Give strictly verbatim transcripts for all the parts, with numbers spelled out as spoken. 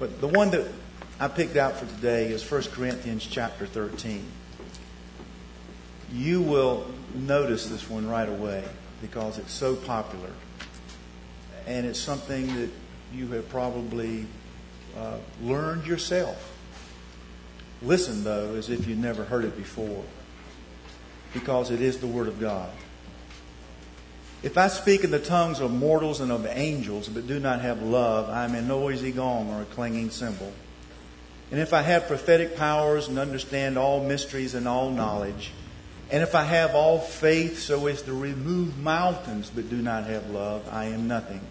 But the one that I picked out for today is First Corinthians chapter thirteen. You will notice this one right away because it's so popular. And it's something that you have probably uh, learned yourself. Listen, though, as if you'd never heard it before, because it is the Word of God. If I speak in the tongues of mortals and of angels, but do not have love, I am a noisy gong or a clanging cymbal. And if I have prophetic powers and understand all mysteries and all knowledge, and if I have all faith so as to remove mountains, but do not have love, I am nothing.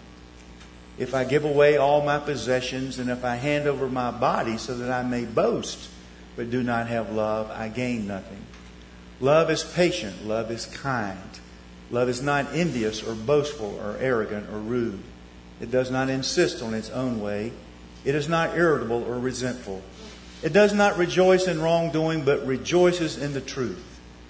If I give away all my possessions, and if I hand over my body so that I may boast, but do not have love, I gain nothing. Love is patient. Love is kind. Love is not envious or boastful or arrogant or rude. It does not insist on its own way. It is not irritable or resentful. It does not rejoice in wrongdoing, but rejoices in the truth.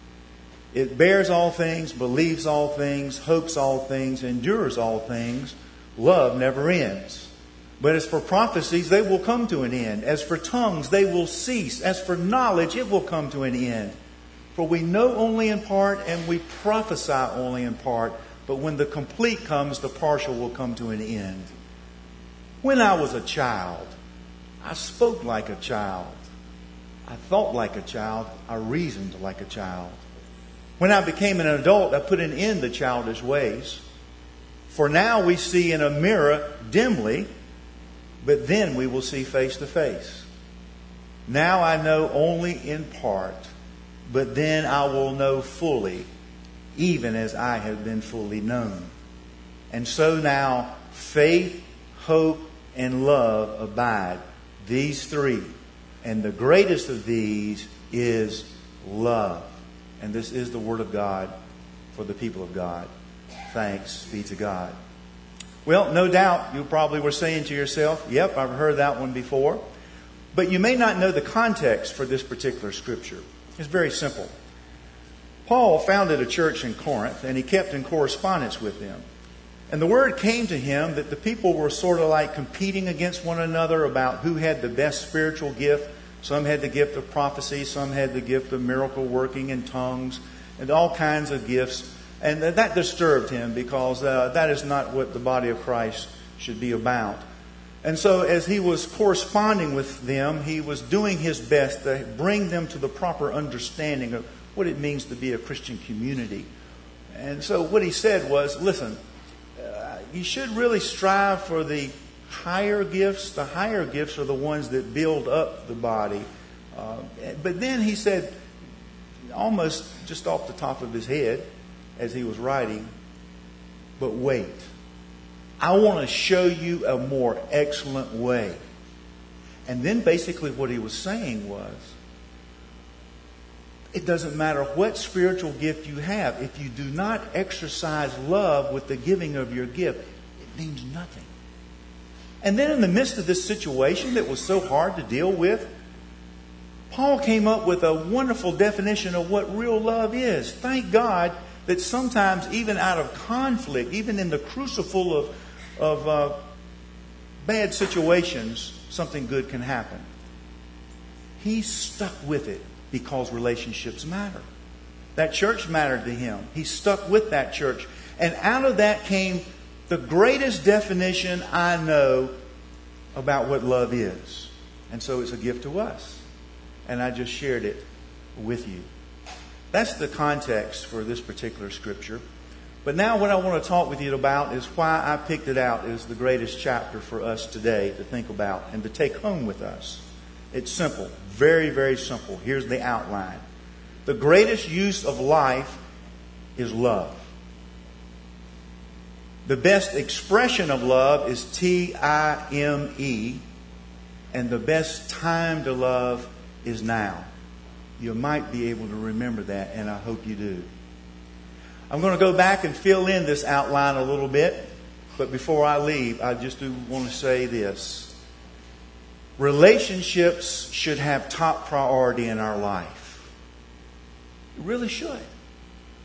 It bears all things, believes all things, hopes all things, endures all things. Love never ends. But as for prophecies, they will come to an end. As for tongues, they will cease. As for knowledge, it will come to an end. For we know only in part, and we prophesy only in part. But when the complete comes, the partial will come to an end. When I was a child, I spoke like a child. I thought like a child. I reasoned like a child. When I became an adult, I put an end to childish ways. For now we see in a mirror dimly, but then we will see face to face. Now I know only in part, but then I will know fully, even as I have been fully known. And so now faith, hope, and love abide, these three. And the greatest of these is love. And this is the Word of God for the people of God. Thanks be to God. Well, no doubt you probably were saying to yourself, yep, I've heard that one before. But you may not know the context for this particular scripture. It's very simple. Paul founded a church in Corinth, and he kept in correspondence with them. And the word came to him that the people were sort of like competing against one another about who had the best spiritual gift. Some had the gift of prophecy, some had the gift of miracle working in tongues, and all kinds of gifts. And that disturbed him because uh, that is not what the body of Christ should be about. And so as he was corresponding with them, he was doing his best to bring them to the proper understanding of what it means to be a Christian community. And so what he said was, listen, uh, you should really strive for the higher gifts. The higher gifts are the ones that build up the body. Uh, but then he said, almost just off the top of his head, as he was writing, but wait, I want to show you a more excellent way. And then basically what he was saying was, it doesn't matter what spiritual gift you have. If you do not exercise love with the giving of your gift, it means nothing. And then in the midst of this situation that was so hard to deal with, Paul came up with a wonderful definition of what real love is. Thank God that sometimes even out of conflict, even in the crucible of, of uh, bad situations, something good can happen. He stuck with it because relationships matter. That church mattered to him. He stuck with that church. And out of that came the greatest definition I know about what love is. And so it's a gift to us. And I just shared it with you. That's the context for this particular scripture. But now what I want to talk with you about is why I picked it out as the greatest chapter for us today to think about and to take home with us. It's simple. Very, very simple. Here's the outline. The greatest use of life is love. The best expression of love is T I M E. And the best time to love is now. You might be able to remember that, and I hope you do. I'm going to go back and fill in this outline a little bit. But before I leave, I just do want to say this. Relationships should have top priority in our life. It really should.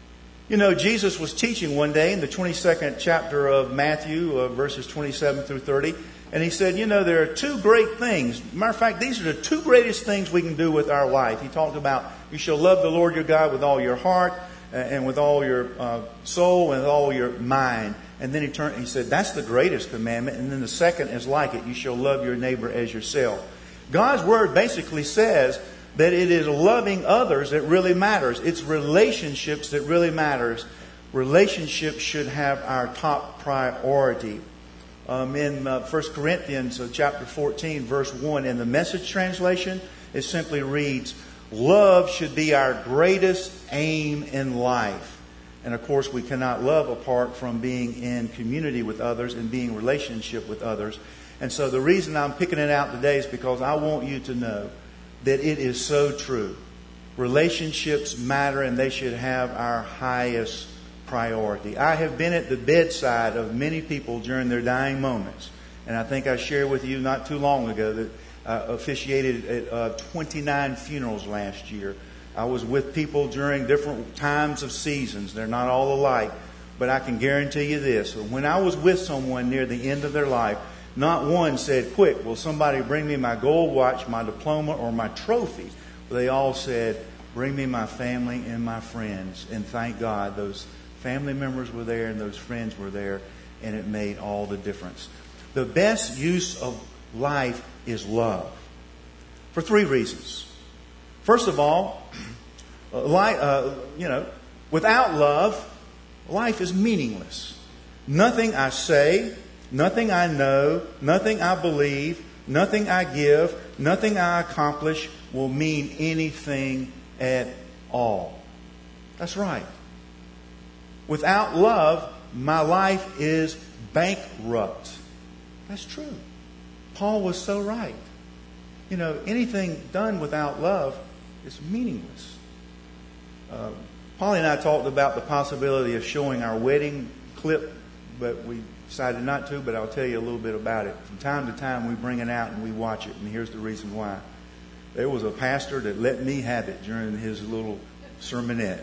You know, Jesus was teaching one day in the twenty-second chapter of Matthew, uh, verses twenty-seven through thirty. And he said, you know, there are two great things. Matter of fact, these are the two greatest things we can do with our life. He talked about you shall love the Lord your God with all your heart and with all your uh, soul and with all your mind. And then he turned, he said, that's the greatest commandment. And then the second is like it. You shall love your neighbor as yourself. God's word basically says that it is loving others that really matters. It's relationships that really matters. Relationships should have our top priority. Um, in uh, First Corinthians uh, chapter fourteen, verse one, in the Message translation, it simply reads, love should be our greatest aim in life. And of course, we cannot love apart from being in community with others and being in relationship with others. And so the reason I'm picking it out today is because I want you to know that it is so true. Relationships matter and they should have our highest priority. I have been at the bedside of many people during their dying moments. And I think I shared with you not too long ago that I officiated at uh, twenty-nine funerals last year. I was with people during different times of seasons. They're not all alike. But I can guarantee you this. When I was with someone near the end of their life, not one said, quick, will somebody bring me my gold watch, my diploma, or my trophy? They all said, bring me my family and my friends. And thank God those family members were there and those friends were there, and it made all the difference. The best use of life is love. For three reasons. First of all, life, uh, you know, without love, life is meaningless. Nothing I say, nothing I know, nothing I believe, nothing I give, nothing I accomplish will mean anything at all. That's right. Without love, my life is bankrupt. That's true. Paul was so right. You know, anything done without love is meaningless. Uh, Polly and I talked about the possibility of showing our wedding clip, but we decided not to, but I'll tell you a little bit about it. From time to time, we bring it out and we watch it, and here's the reason why. There was a pastor that let me have it during his little sermonette.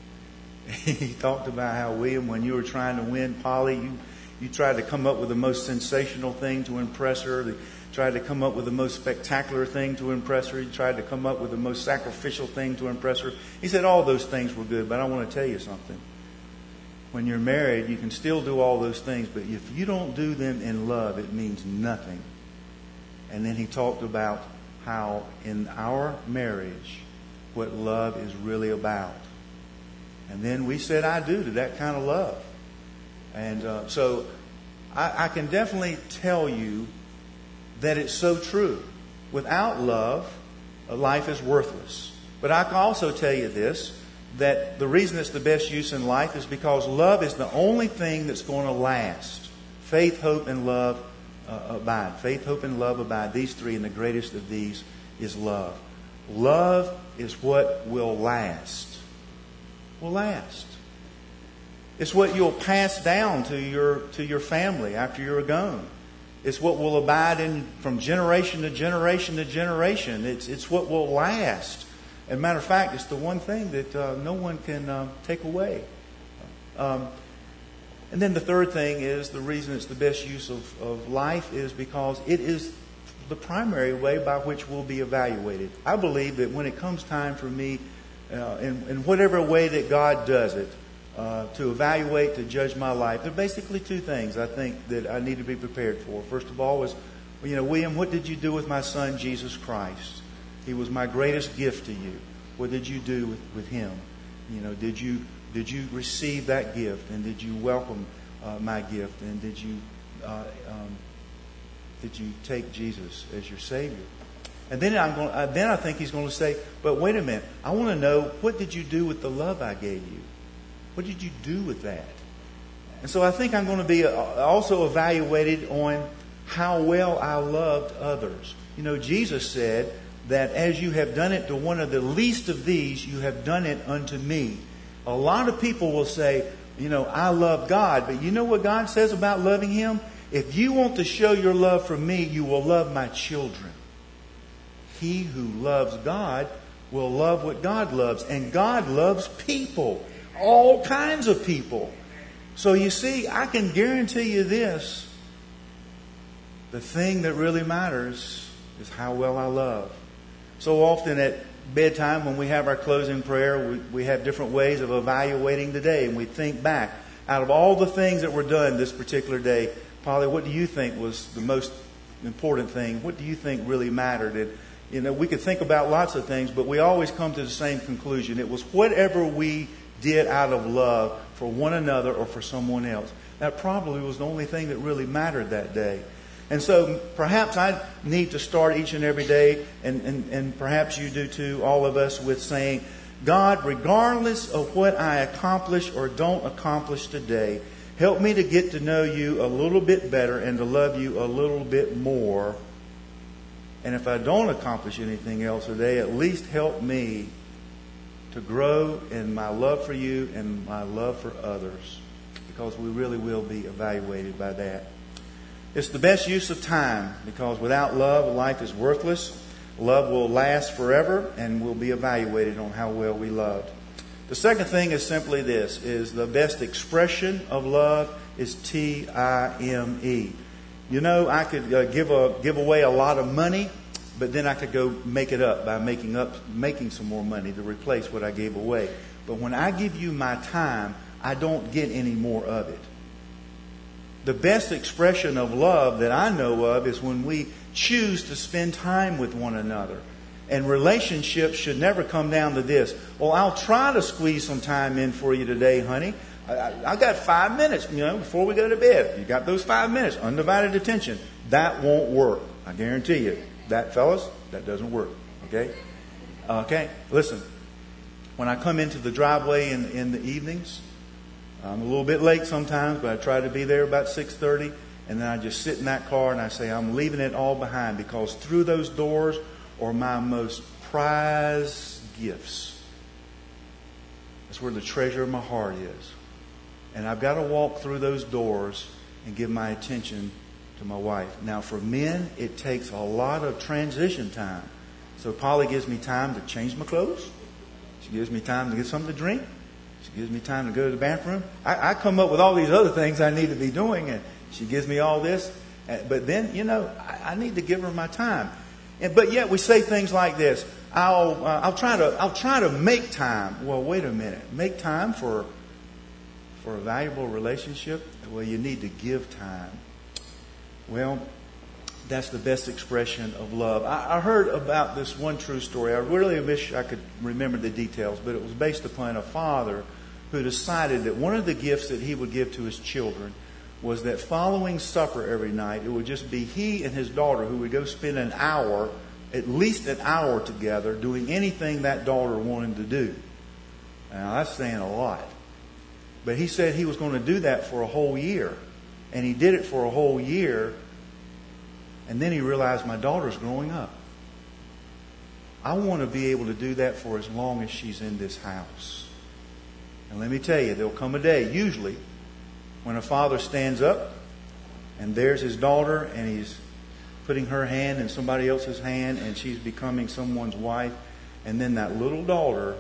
He talked about how, William, when you were trying to win Polly, you, you tried to come up with the most sensational thing to impress her. You tried to come up with the most spectacular thing to impress her. You tried to come up with the most sacrificial thing to impress her. He said all those things were good, but I want to tell you something. When you're married, you can still do all those things, but if you don't do them in love, it means nothing. And then he talked about how in our marriage, what love is really about. And then we said, I do to that kind of love. And uh, so I, I can definitely tell you that it's so true. Without love, life is worthless. But I can also tell you this, that the reason it's the best use in life is because love is the only thing that's going to last. Faith, hope, and love uh, abide. Faith, hope, and love abide. These three, and the greatest of these is love. Love is what will last. Will last. It's what you'll pass down to your to your family after you're gone. It's what will abide in from generation to generation to generation. It's it's what will last. As a matter of fact, it's the one thing that uh, no one can uh, take away. Um, and then the third thing is the reason it's the best use of, of life is because it is the primary way by which we'll be evaluated. I believe that when it comes time for me, uh, in, in whatever way that God does it, uh, to evaluate, to judge my life, there are basically two things I think that I need to be prepared for. First of all is, you know, William, what did you do with my son, Jesus Christ? He was my greatest gift to you. What did you do with, with him? You know, did you did you receive that gift, and did you welcome uh, my gift, and did you uh, um, did you take Jesus as your Savior? And then I'm going. Uh, then I think he's going to say, "But wait a minute. I want to know, what did you do with the love I gave you? What did you do with that?" And so I think I'm going to be also evaluated on how well I loved others. You know, Jesus said that as you have done it to one of the least of these, you have done it unto me. A lot of people will say, you know, I love God. But you know what God says about loving Him? If you want to show your love for me, you will love my children. He who loves God will love what God loves. And God loves people. all kinds of people. So you see, I can guarantee you this. The thing that really matters is how well I love. So often at bedtime when we have our closing prayer, we, we have different ways of evaluating the day. And we think back, out of all the things that were done this particular day, Polly, what do you think was the most important thing? What do you think really mattered? And, you know, we could think about lots of things, but we always come to the same conclusion. It was whatever we did out of love for one another or for someone else. That probably was the only thing that really mattered that day. And so perhaps I need to start each and every day, and, and, and perhaps you do too, all of us, with saying, God, regardless of what I accomplish or don't accomplish today, help me to get to know you a little bit better and to love you a little bit more. And if I don't accomplish anything else today, at least help me to grow in my love for you and my love for others, because we really will be evaluated by that. It's the best use of time, because without love, life is worthless. Love will last forever and will be evaluated on how well we loved. The second thing is simply this, is the best expression of love is T I M E. You know, I could uh, give a give away a lot of money, but then I could go make it up by making up making some more money to replace what I gave away. But when I give you my time, I don't get any more of it. The best expression of love that I know of is when we choose to spend time with one another. And relationships should never come down to this. Well, I'll try to squeeze some time in for you today, honey. I, I, I got five minutes, you know, before we go to bed. You got those five minutes, undivided attention. That won't work. I guarantee you. That, fellas, that doesn't work. Okay? Okay? Listen, when I come into the driveway in, in the evenings, I'm a little bit late sometimes, but I try to be there about six thirty. And then I just sit in that car and I say, I'm leaving it all behind, because through those doors are my most prized gifts. That's where the treasure of my heart is. And I've got to walk through those doors and give my attention to my wife. Now, for men, it takes a lot of transition time. So Polly gives me time to change my clothes. She gives me time to get something to drink. She gives me time to go to the bathroom. I, I come up with all these other things I need to be doing, and she gives me all this. But then, you know, I, I need to give her my time. And, but yet we say things like this. I'll uh, I'll try to I'll try to make time. Well, wait a minute. Make time for for a valuable relationship? Well, you need to give time. Well, that's the best expression of love. I, I heard about this one true story. I really wish I could remember the details, but it was based upon a father who decided that one of the gifts that he would give to his children was that following supper every night, it would just be he and his daughter who would go spend an hour, at least an hour together, doing anything that daughter wanted to do. Now, that's saying a lot. But he said he was going to do that for a whole year. And he did it for a whole year. And then he realized, my daughter's growing up. I want to be able to do that for as long as she's in this house. And let me tell you, there'll come a day, usually, when a father stands up and there's his daughter and he's putting her hand in somebody else's hand and she's becoming someone's wife. And then that little daughter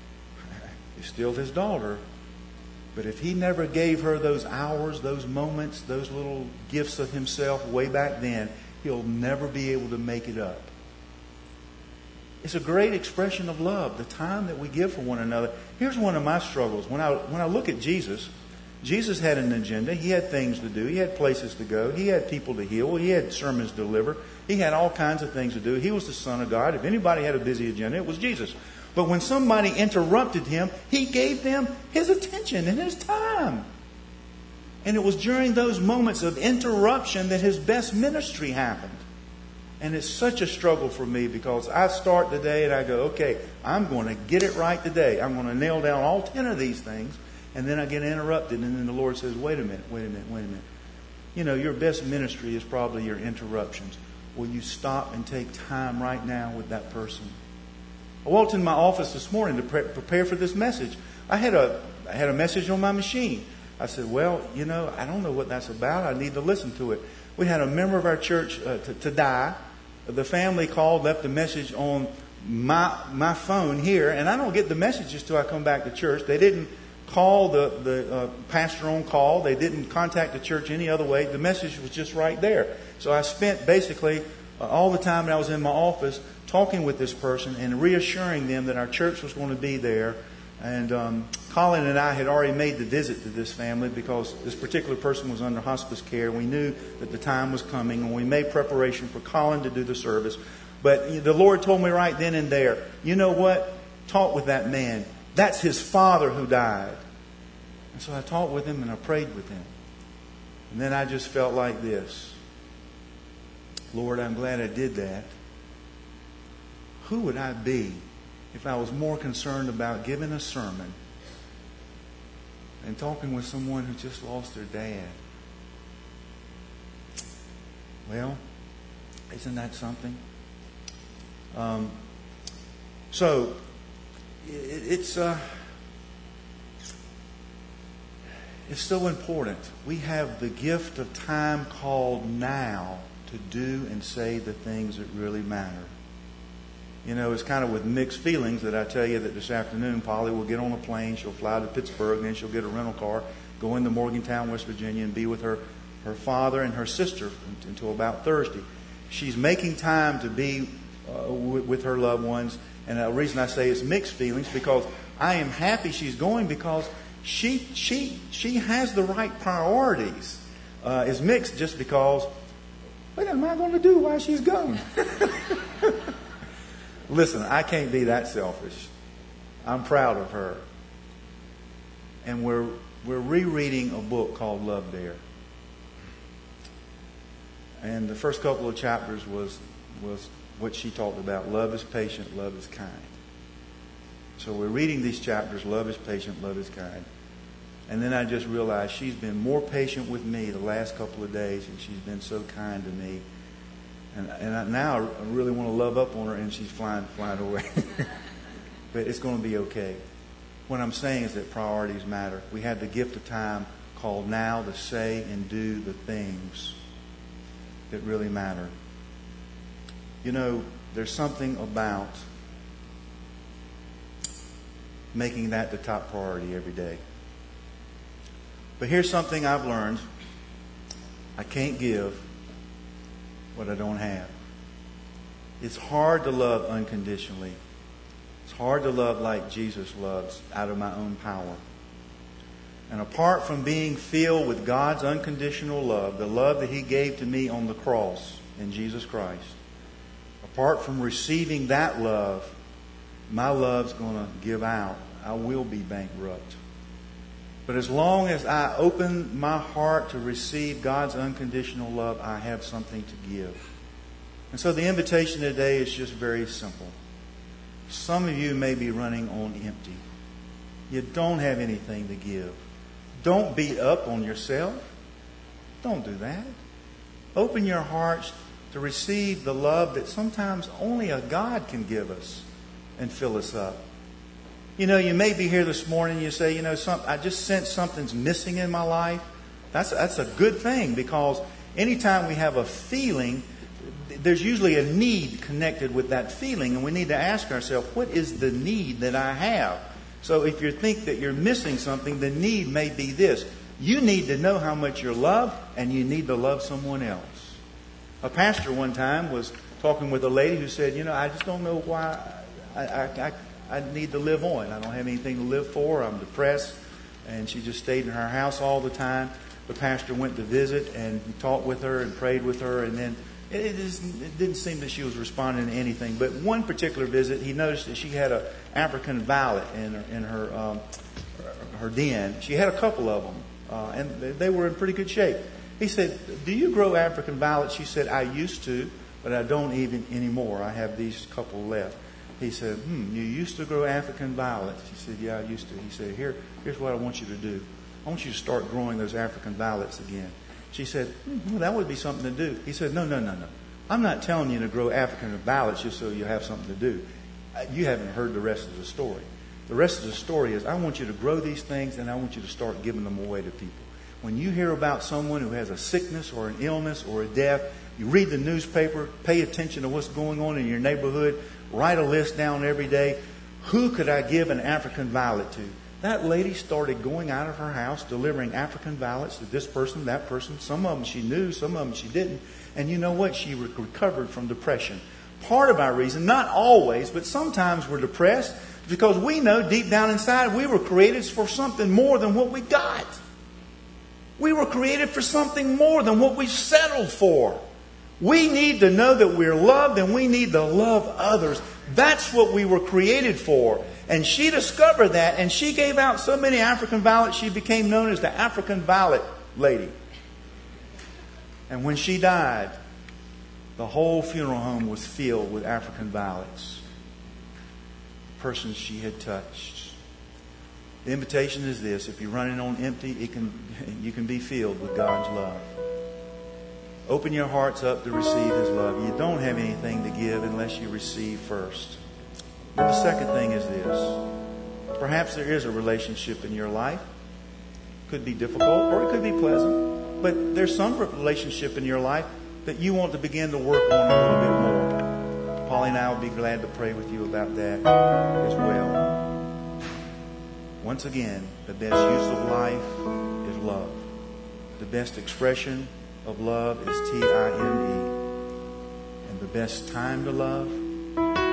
is still his daughter. But if he never gave her those hours, those moments, those little gifts of himself way back then, he'll never be able to make it up. It's a great expression of love, the time that we give for one another. Here's one of my struggles. When I when I look at Jesus, Jesus had an agenda. He had things to do. He had places to go. He had people to heal. He had sermons to deliver. He had all kinds of things to do. He was the Son of God. If anybody had a busy agenda, it was Jesus. But when somebody interrupted him, he gave them his attention and his time. And it was during those moments of interruption that his best ministry happened. And it's such a struggle for me, because I start the day and I go, okay, I'm going to get it right today. I'm going to nail down all ten of these things. And then I get interrupted. And then the Lord says, wait a minute, wait a minute, wait a minute. You know, your best ministry is probably your interruptions. Will you stop and take time right now with that person? I walked in my office this morning to pre- prepare for this message. I had a I had a message on my machine. I said, well, you know, I don't know what that's about. I need to listen to it. We had a member of our church uh, to, to die. The family called, left a message on my my phone here, and I don't get the messages till I come back to church. They didn't call the, the uh, pastor on call. They didn't contact the church any other way. The message was just right there. So I spent basically uh, all the time that I was in my office talking with this person and reassuring them that our church was going to be there. And um, Colin and I had already made the visit to this family because this particular person was under hospice care. We knew that the time was coming, and we made preparation for Colin to do the service. But the Lord told me right then and there, you know what? Talk with that man. That's his father who died. And so I talked with him and I prayed with him. And then I just felt like this. Lord, I'm glad I did that. Who would I be if I was more concerned about giving a sermon and talking with someone who just lost their dad? Well, isn't that something? Um, so, it, it's uh, it's so important. We have the gift of time called now to do and say the things that really matter. You know, it's kind of with mixed feelings that I tell you that this afternoon Polly will get on a plane, she'll fly to Pittsburgh, and then she'll get a rental car, go into Morgantown, West Virginia, and be with her, her father and her sister until about Thursday. She's making time to be uh, with, with her loved ones. And the reason I say it's mixed feelings because I am happy she's going because she she she has the right priorities. Uh, it's mixed just because, what am I going to do while she's gone? Listen, I can't be that selfish. I'm proud of her. And we're we're rereading a book called Love Dare. And the first couple of chapters was was what she talked about. Love is patient, love is kind. So we're reading these chapters, love is patient, love is kind. And then I just realized she's been more patient with me the last couple of days, and she's been so kind to me. And, and I, now I really want to love up on her, and she's flying, flying away. But it's going to be okay. What I'm saying is that priorities matter. We have the gift of time called now to say and do the things that really matter. You know, there's something about making that the top priority every day. But here's something I've learned. I can't give what I don't have. It's hard to love unconditionally. It's hard to love like Jesus loves, out of my own power. And apart from being filled with God's unconditional love, the love that He gave to me on the cross in Jesus Christ, apart from receiving that love, my love's going to give out. I will be bankrupt. But as long as I open my heart to receive God's unconditional love, I have something to give. And so the invitation today is just very simple. Some of you may be running on empty. You don't have anything to give. Don't beat up on yourself. Don't do that. Open your hearts to receive the love that sometimes only a God can give us and fill us up. You know, you may be here this morning and you say, you know, some, I just sense something's missing in my life. That's, that's a good thing, because anytime we have a feeling, there's usually a need connected with that feeling, and we need to ask ourselves, what is the need that I have? So if you think that you're missing something, the need may be this. You need to know how much you're loved, and you need to love someone else. A pastor one time was talking with a lady who said, you know, I just don't know why I, I, I, I need to live on. I don't have anything to live for. I'm depressed. And she just stayed in her house all the time. The pastor went to visit and talked with her and prayed with her, and then it, it, is, it didn't seem that she was responding to anything. But one particular visit, he noticed that she had an African violet in her, in her, um, her den. She had a couple of them, uh, and they were in pretty good shape. He said, do you grow African violets? She said, I used to, but I don't even anymore. I have these couple left. He said, hmm, you used to grow African violets? She said, yeah, I used to. He said, Here, here's what I want you to do. I want you to start growing those African violets again. She said, hmm, well, that would be something to do. He said, no, no, no, no. I'm not telling you to grow African violets just so you have something to do. You haven't heard the rest of the story. The rest of the story is, I want you to grow these things, and I want you to start giving them away to people. When you hear about someone who has a sickness or an illness or a death, you read the newspaper, pay attention to what's going on in your neighborhood, write a list down every day. Who could I give an African violet to? that lady started going out of her house, delivering African violets to this person, that person. Some of them she knew, some of them she didn't. And you know what? She re- recovered from depression. Part of our reason, not always, but sometimes we're depressed because we know deep down inside we were created for something more than what we got. We were created for something more than what we settled for. We need to know that we're loved and we need to love others. That's what we were created for. And she discovered that, and she gave out so many African violets, she became known as the African Violet Lady. And when she died, the whole funeral home was filled with African violets. Persons she had touched. The invitation is this: if you're running on empty, it can you can be filled with God's love. Open your hearts up to receive His love. You don't have anything to give unless you receive first. And the second thing is this. Perhaps there is a relationship in your life. It could be difficult or it could be pleasant. But there's some relationship in your life that you want to begin to work on a little bit more. Polly and I will be glad to pray with you about that as well. Once again, the best use of life is love. The best expression of love is T I M E. And the best time to love